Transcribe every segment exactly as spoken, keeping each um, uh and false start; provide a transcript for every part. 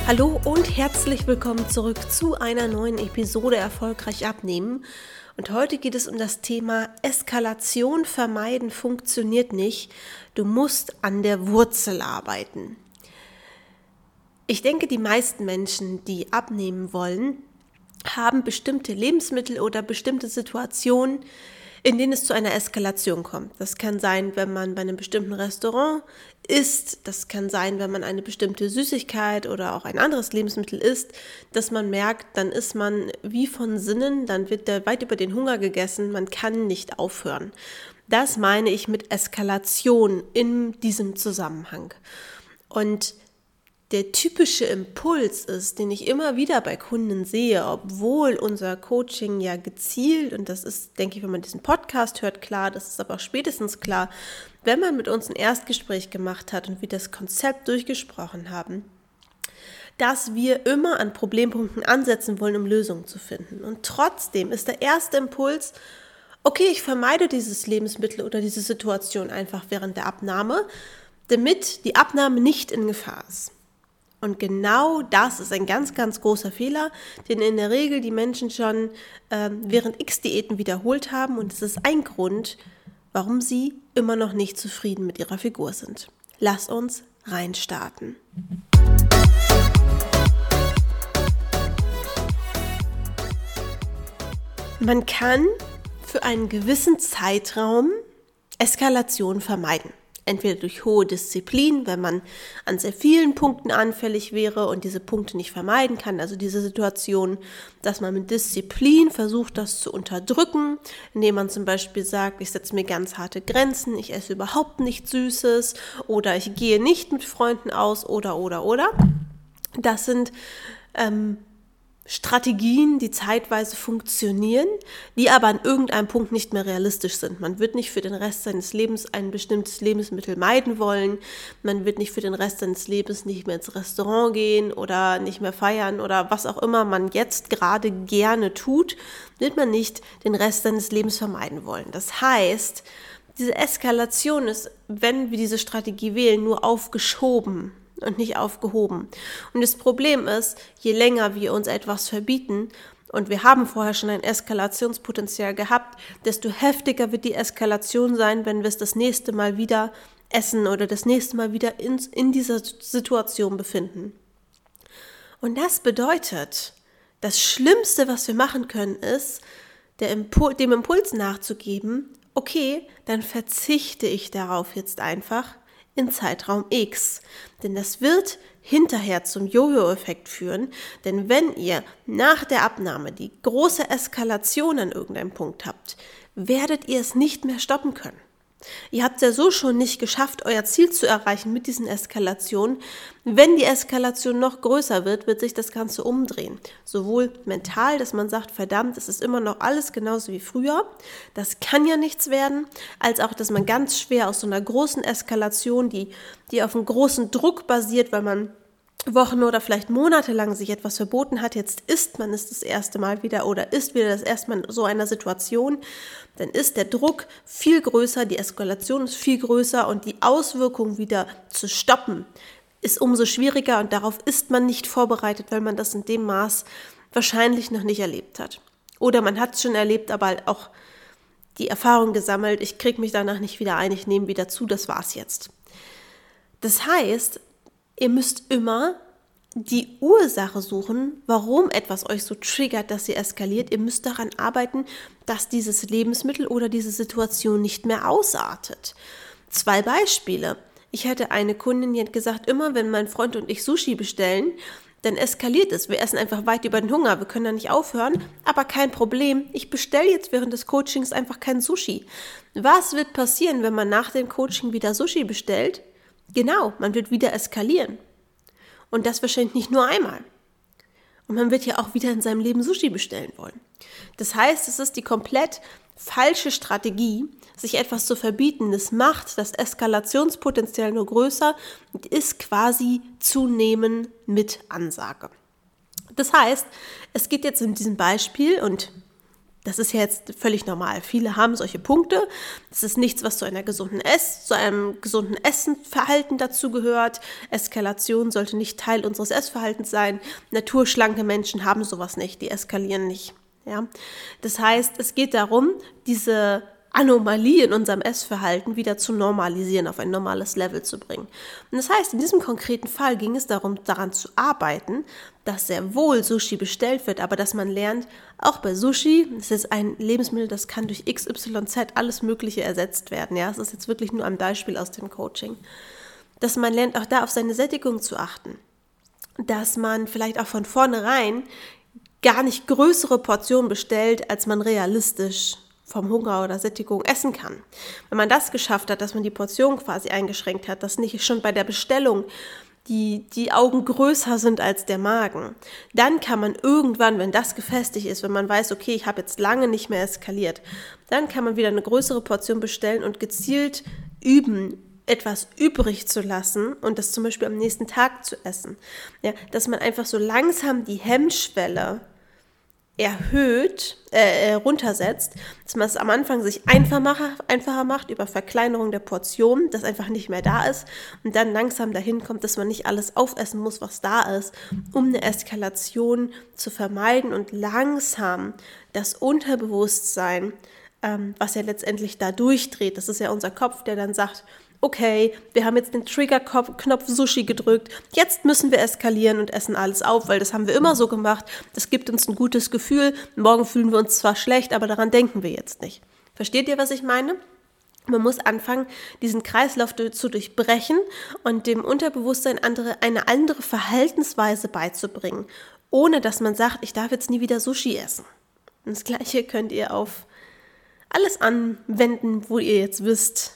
Hallo und herzlich willkommen zurück zu einer neuen Episode Erfolgreich abnehmen. Und heute geht es um das Thema Eskalation vermeiden funktioniert nicht. Du musst an der Wurzel arbeiten. Ich denke, die meisten Menschen, die abnehmen wollen, haben bestimmte Lebensmittel oder bestimmte Situationen, in denen es zu einer Eskalation kommt. Das kann sein, wenn man bei einem bestimmten Restaurant isst, das kann sein, wenn man eine bestimmte Süßigkeit oder auch ein anderes Lebensmittel isst, dass man merkt, dann ist man wie von Sinnen, dann wird da weit über den Hunger gegessen, man kann nicht aufhören. Das meine ich mit Eskalation in diesem Zusammenhang. Und der typische Impuls ist, den ich immer wieder bei Kunden sehe, obwohl unser Coaching ja gezielt, und das ist, denke ich, wenn man diesen Podcast hört, klar, das ist aber auch spätestens klar, wenn man mit uns ein Erstgespräch gemacht hat und wir das Konzept durchgesprochen haben, dass wir immer an Problempunkten ansetzen wollen, um Lösungen zu finden. Und trotzdem ist der erste Impuls, okay, ich vermeide dieses Lebensmittel oder diese Situation einfach während der Abnahme, damit die Abnahme nicht in Gefahr ist. Und genau das ist ein ganz, ganz großer Fehler, den in der Regel die Menschen schon äh, während x Diäten wiederholt haben. Und es ist ein Grund, warum sie immer noch nicht zufrieden mit ihrer Figur sind. Lass uns reinstarten. Man kann für einen gewissen Zeitraum Eskalation vermeiden. Entweder durch hohe Disziplin, wenn man an sehr vielen Punkten anfällig wäre und diese Punkte nicht vermeiden kann, also diese Situation, dass man mit Disziplin versucht, das zu unterdrücken, indem man zum Beispiel sagt, ich setze mir ganz harte Grenzen, ich esse überhaupt nichts Süßes oder ich gehe nicht mit Freunden aus oder, oder, oder. Das sind ähm, Strategien, die zeitweise funktionieren, die aber an irgendeinem Punkt nicht mehr realistisch sind. Man wird nicht für den Rest seines Lebens ein bestimmtes Lebensmittel meiden wollen, man wird nicht für den Rest seines Lebens nicht mehr ins Restaurant gehen oder nicht mehr feiern oder was auch immer man jetzt gerade gerne tut, wird man nicht den Rest seines Lebens vermeiden wollen. Das heißt, diese Eskalation ist, wenn wir diese Strategie wählen, nur aufgeschoben und nicht aufgehoben. Und das Problem ist, je länger wir uns etwas verbieten, und wir haben vorher schon ein Eskalationspotenzial gehabt, desto heftiger wird die Eskalation sein, wenn wir es das nächste Mal wieder essen oder das nächste Mal wieder in, in dieser Situation befinden. Und das bedeutet, das Schlimmste, was wir machen können, ist, der Impul- dem Impuls nachzugeben, okay, dann verzichte ich darauf jetzt einfach, in Zeitraum X. Denn das wird hinterher zum Jojo-Effekt führen, denn wenn ihr nach der Abnahme die große Eskalation an irgendeinem Punkt habt, werdet ihr es nicht mehr stoppen können. Ihr habt ja so schon nicht geschafft, euer Ziel zu erreichen mit diesen Eskalationen. Wenn die Eskalation noch größer wird, wird sich das Ganze umdrehen. Sowohl mental, dass man sagt, verdammt, es ist immer noch alles genauso wie früher, das kann ja nichts werden, als auch, dass man ganz schwer aus so einer großen Eskalation, die, die auf einem großen Druck basiert, weil man Wochen oder vielleicht Monate lang sich etwas verboten hat, jetzt isst man es das erste Mal wieder oder ist wieder das erste Mal in so einer Situation, dann ist der Druck viel größer, die Eskalation ist viel größer und die Auswirkung wieder zu stoppen ist umso schwieriger und darauf ist man nicht vorbereitet, weil man das in dem Maß wahrscheinlich noch nicht erlebt hat. Oder man hat es schon erlebt, aber halt auch die Erfahrung gesammelt, ich kriege mich danach nicht wieder ein, ich nehme wieder zu, das war's jetzt. Das heißt, ihr müsst immer die Ursache suchen, warum etwas euch so triggert, dass ihr eskaliert. Ihr müsst daran arbeiten, dass dieses Lebensmittel oder diese Situation nicht mehr ausartet. Zwei Beispiele. Ich hatte eine Kundin, die hat gesagt, immer wenn mein Freund und ich Sushi bestellen, dann eskaliert es. Wir essen einfach weit über den Hunger, wir können da nicht aufhören, aber kein Problem. Ich bestelle jetzt während des Coachings einfach kein Sushi. Was wird passieren, wenn man nach dem Coaching wieder Sushi bestellt? Genau, man wird wieder eskalieren. Und das wahrscheinlich nicht nur einmal. Und man wird ja auch wieder in seinem Leben Sushi bestellen wollen. Das heißt, es ist die komplett falsche Strategie, sich etwas zu verbieten. Das macht das Eskalationspotenzial nur größer und ist quasi zu nehmen mit Ansage. Das heißt, es geht jetzt in diesem Beispiel und Das ist ja jetzt völlig normal. Viele haben solche Punkte. Das ist nichts, was zu einer gesunden Ess, zu einem gesunden Essenverhalten dazugehört. Eskalation sollte nicht Teil unseres Essverhaltens sein. Naturschlanke Menschen haben sowas nicht, die eskalieren nicht. Ja? Das heißt, es geht darum, diese Anomalie in unserem Essverhalten wieder zu normalisieren, auf ein normales Level zu bringen. Und das heißt, in diesem konkreten Fall ging es darum, daran zu arbeiten, dass sehr wohl Sushi bestellt wird, aber dass man lernt, auch bei Sushi, das ist ein Lebensmittel, das kann durch X Y Z alles Mögliche ersetzt werden. Ja, das ist jetzt wirklich nur ein Beispiel aus dem Coaching. Dass man lernt, auch da auf seine Sättigung zu achten. Dass man vielleicht auch von vornherein gar nicht größere Portionen bestellt, als man realistisch vom Hunger oder Sättigung essen kann. Wenn man das geschafft hat, dass man die Portion quasi eingeschränkt hat, dass nicht schon bei der Bestellung die, die Augen größer sind als der Magen, dann kann man irgendwann, wenn das gefestigt ist, wenn man weiß, okay, ich habe jetzt lange nicht mehr eskaliert, dann kann man wieder eine größere Portion bestellen und gezielt üben, etwas übrig zu lassen und das zum Beispiel am nächsten Tag zu essen. Ja, dass man einfach so langsam die Hemmschwelle erhöht, äh, runtersetzt, dass man es am Anfang sich einfach mache, einfacher macht über Verkleinerung der Portion, das einfach nicht mehr da ist und dann langsam dahin kommt, dass man nicht alles aufessen muss, was da ist, um eine Eskalation zu vermeiden und langsam das Unterbewusstsein, ähm, was ja letztendlich da durchdreht, das ist ja unser Kopf, der dann sagt, okay, wir haben jetzt den Trigger-Knopf Sushi gedrückt, jetzt müssen wir eskalieren und essen alles auf, weil das haben wir immer so gemacht, das gibt uns ein gutes Gefühl, morgen fühlen wir uns zwar schlecht, aber daran denken wir jetzt nicht. Versteht ihr, was ich meine? Man muss anfangen, diesen Kreislauf zu durchbrechen und dem Unterbewusstsein andere, eine andere Verhaltensweise beizubringen, ohne dass man sagt, ich darf jetzt nie wieder Sushi essen. Und das Gleiche könnt ihr auf alles anwenden, wo ihr jetzt wisst,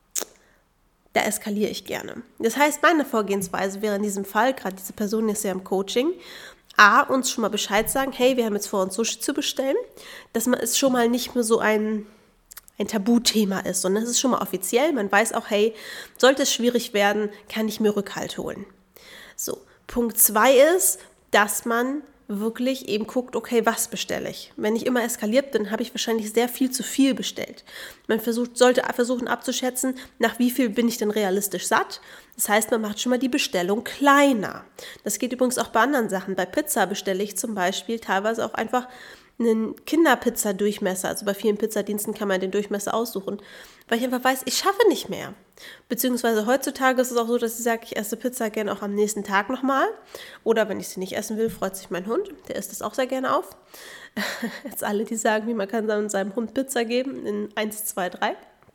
da eskaliere ich gerne. Das heißt, meine Vorgehensweise wäre in diesem Fall, gerade diese Person ist ja im Coaching, A, uns schon mal Bescheid sagen, hey, wir haben jetzt vor, uns Sushi zu bestellen, dass man es schon mal nicht mehr so ein, ein Tabuthema ist, sondern es ist schon mal offiziell, man weiß auch, hey, sollte es schwierig werden, kann ich mir Rückhalt holen. So, Punkt zwei ist, dass man wirklich eben guckt, okay, was bestelle ich? Wenn ich immer eskaliert bin, habe ich wahrscheinlich sehr viel zu viel bestellt. Man versucht, sollte versuchen abzuschätzen, nach wie viel bin ich denn realistisch satt. Das heißt, man macht schon mal die Bestellung kleiner. Das geht übrigens auch bei anderen Sachen. Bei Pizza bestelle ich zum Beispiel teilweise auch einfach einen Kinderpizza-Durchmesser. Also bei vielen Pizzadiensten kann man den Durchmesser aussuchen, weil ich einfach weiß, ich schaffe nicht mehr. Beziehungsweise heutzutage ist es auch so, dass ich sage, ich esse Pizza gerne auch am nächsten Tag nochmal. Oder wenn ich sie nicht essen will, freut sich mein Hund. Der isst das auch sehr gerne auf. Jetzt alle, die sagen, wie man kann seinem Hund Pizza geben in eins, zwei, drei.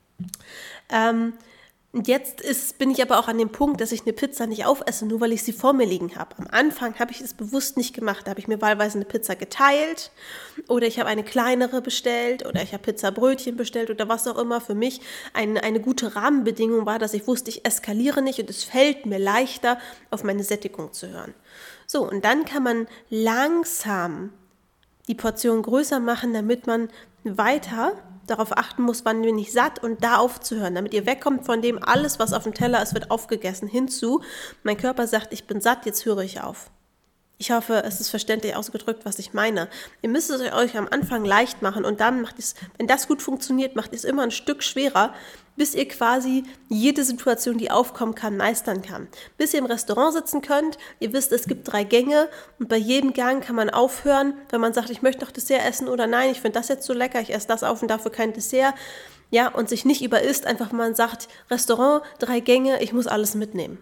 Ähm, Und jetzt ist, bin ich aber auch an dem Punkt, dass ich eine Pizza nicht aufesse, nur weil ich sie vor mir liegen habe. Am Anfang habe ich es bewusst nicht gemacht. Da habe ich mir wahlweise eine Pizza geteilt oder ich habe eine kleinere bestellt oder ich habe Pizzabrötchen bestellt oder was auch immer. Für mich eine, eine gute Rahmenbedingung war, dass ich wusste, ich eskaliere nicht und es fällt mir leichter, auf meine Sättigung zu hören. So, und dann kann man langsam die Portion größer machen, damit man weiter darauf achten muss, wann bin ich satt und da aufzuhören, damit ihr wegkommt von dem, alles, was auf dem Teller ist, wird aufgegessen, hinzu, mein Körper sagt, ich bin satt, jetzt höre ich auf. Ich hoffe, es ist verständlich ausgedrückt, was ich meine. Ihr müsst es euch am Anfang leicht machen und dann macht es, wenn das gut funktioniert, macht es immer ein Stück schwerer, bis ihr quasi jede Situation, die aufkommen kann, meistern kann. Bis ihr im Restaurant sitzen könnt, ihr wisst, es gibt drei Gänge und bei jedem Gang kann man aufhören, wenn man sagt, ich möchte noch Dessert essen oder nein, ich finde das jetzt so lecker, ich esse das auf und dafür kein Dessert. Ja, und sich nicht überisst, einfach man sagt, Restaurant, drei Gänge, ich muss alles mitnehmen.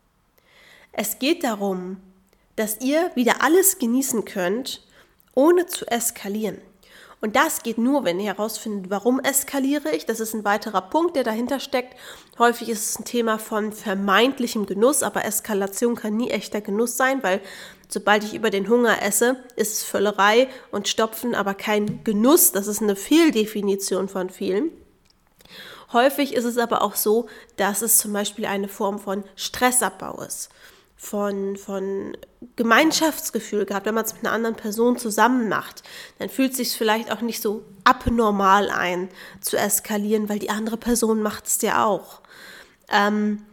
Es geht darum, dass ihr wieder alles genießen könnt, ohne zu eskalieren. Und das geht nur, wenn ihr herausfindet, warum eskaliere ich. Das ist ein weiterer Punkt, der dahinter steckt. Häufig ist es ein Thema von vermeintlichem Genuss, aber Eskalation kann nie echter Genuss sein, weil sobald ich über den Hunger esse, ist es Völlerei und Stopfen, aber kein Genuss. Das ist eine Fehldefinition von vielen. Häufig ist es aber auch so, dass es zum Beispiel eine Form von Stressabbau ist. Von, von Gemeinschaftsgefühl gehabt, wenn man es mit einer anderen Person zusammen macht, dann fühlt es sich vielleicht auch nicht so abnormal ein, zu eskalieren, weil die andere Person macht es ja auch. Ähm,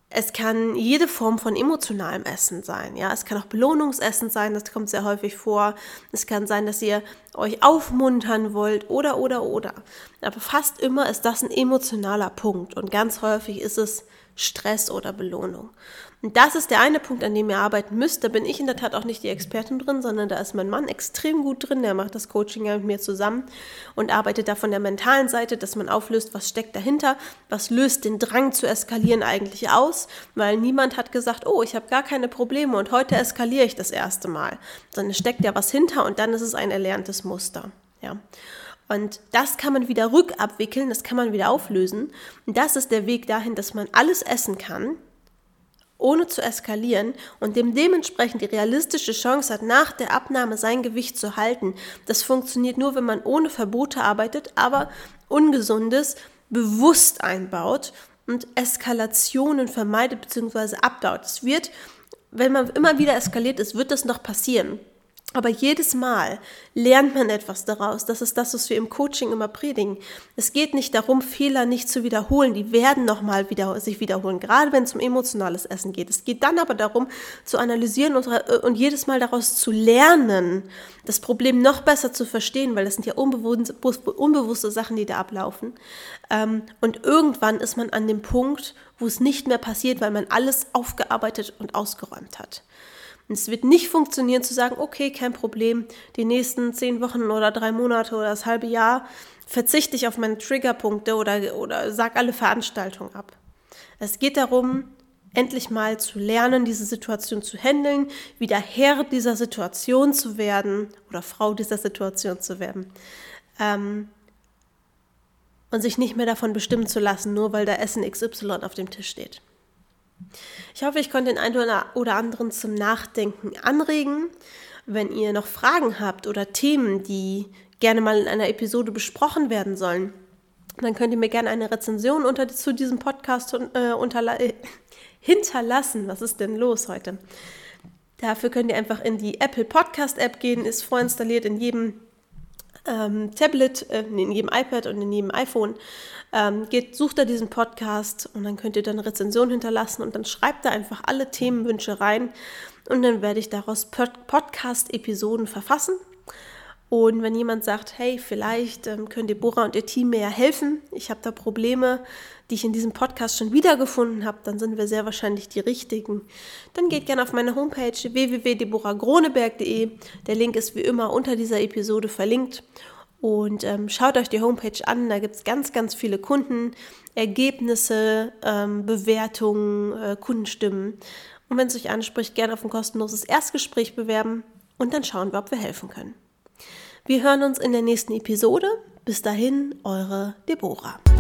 Es kann jede Form von emotionalem Essen sein. Ja? Es kann auch Belohnungsessen sein, das kommt sehr häufig vor. Es kann sein, dass ihr euch aufmuntern wollt oder, oder, oder. Aber fast immer ist das ein emotionaler Punkt und ganz häufig ist es Stress oder Belohnung. Und das ist der eine Punkt, an dem ihr arbeiten müsst. Da bin ich in der Tat auch nicht die Expertin drin, sondern da ist mein Mann extrem gut drin. Der macht das Coaching ja mit mir zusammen und arbeitet da von der mentalen Seite, dass man auflöst, was steckt dahinter, was löst den Drang zu eskalieren eigentlich aus, weil niemand hat gesagt, oh, ich habe gar keine Probleme und heute eskaliere ich das erste Mal. Sondern es steckt ja was hinter und dann ist es ein erlerntes Muster. Ja. Und das kann man wieder rückabwickeln, das kann man wieder auflösen. Und das ist der Weg dahin, dass man alles essen kann, ohne zu eskalieren und dem dementsprechend die realistische Chance hat, nach der Abnahme sein Gewicht zu halten. Das funktioniert nur, wenn man ohne Verbote arbeitet, aber Ungesundes bewusst einbaut und Eskalationen vermeidet bzw. abbaut. Es wird, wenn man immer wieder eskaliert ist, wird das noch passieren. Aber jedes Mal lernt man etwas daraus. Das ist das, was wir im Coaching immer predigen. Es geht nicht darum, Fehler nicht zu wiederholen. Die werden nochmal wieder, sich wiederholen, gerade wenn es um emotionales Essen geht. Es geht dann aber darum, zu analysieren und, und jedes Mal daraus zu lernen, das Problem noch besser zu verstehen, weil das sind ja unbewusste, unbewusste Sachen, die da ablaufen. Und irgendwann ist man an dem Punkt, wo es nicht mehr passiert, weil man alles aufgearbeitet und ausgeräumt hat. Und es wird nicht funktionieren zu sagen, okay, kein Problem, die nächsten zehn Wochen oder drei Monate oder das halbe Jahr verzichte ich auf meine Triggerpunkte oder, oder sag alle Veranstaltungen ab. Es geht darum, endlich mal zu lernen, diese Situation zu handeln, wieder Herr dieser Situation zu werden oder Frau dieser Situation zu werden. Ähm, und sich nicht mehr davon bestimmen zu lassen, nur weil da Essen X Y auf dem Tisch steht. Ich hoffe, ich konnte den einen oder anderen zum Nachdenken anregen. Wenn ihr noch Fragen habt oder Themen, die gerne mal in einer Episode besprochen werden sollen, dann könnt ihr mir gerne eine Rezension unter, zu diesem Podcast äh, unterla- äh, hinterlassen. Was ist denn los heute? Dafür könnt ihr einfach in die Apple Podcast App gehen, ist vorinstalliert in jedem ähm, Tablet, äh, in jedem iPad und in jedem iPhone. Ähm, geht, sucht da diesen Podcast und dann könnt ihr da eine Rezension hinterlassen und dann schreibt da einfach alle Themenwünsche rein und dann werde ich daraus Pod- Podcast-Episoden verfassen. Und wenn jemand sagt, hey, vielleicht ähm, können Deborah und ihr Team mir ja helfen, ich habe da Probleme, die ich in diesem Podcast schon wiedergefunden habe, dann sind wir sehr wahrscheinlich die Richtigen. Dann geht gerne auf meine Homepage w w w punkt deborah groneberg punkt de. Der Link ist wie immer unter dieser Episode verlinkt. Und ähm, schaut euch die Homepage an, da gibt es ganz, ganz viele Kunden, Ergebnisse, ähm, Bewertungen, äh, Kundenstimmen. Und wenn es euch anspricht, gerne auf ein kostenloses Erstgespräch bewerben und dann schauen wir, ob wir helfen können. Wir hören uns in der nächsten Episode. Bis dahin, eure Deborah.